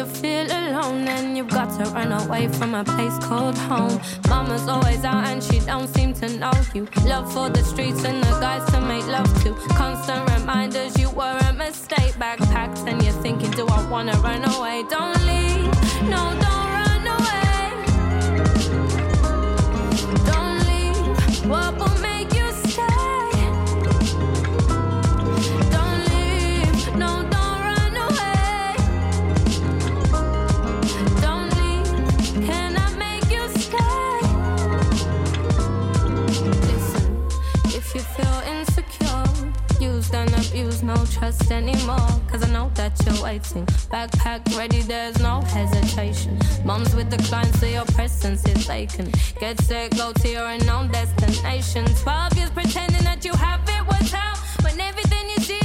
you feel alone and you've got to run away from a place called home. Mama's always out and she don't seem to know you. Love for the streets and the guys to make love to. Constant reminders you were a mistake. Backpacked and you're thinking, do I wanna run away? Don't leave, no, don't run away. Don't leave, what will make you stay? Don't leave, no, don't run away. Don't leave, can I make you stay? Listen, if you feel insecure, used and abused, no trust anymore. Cause I know that you're waiting. Backpack ready, there's no hesitation. Mom's with the clients, so your presence is vacant. Get set, go to your unknown destination. 12 years pretending that you have it worked out, when everything you see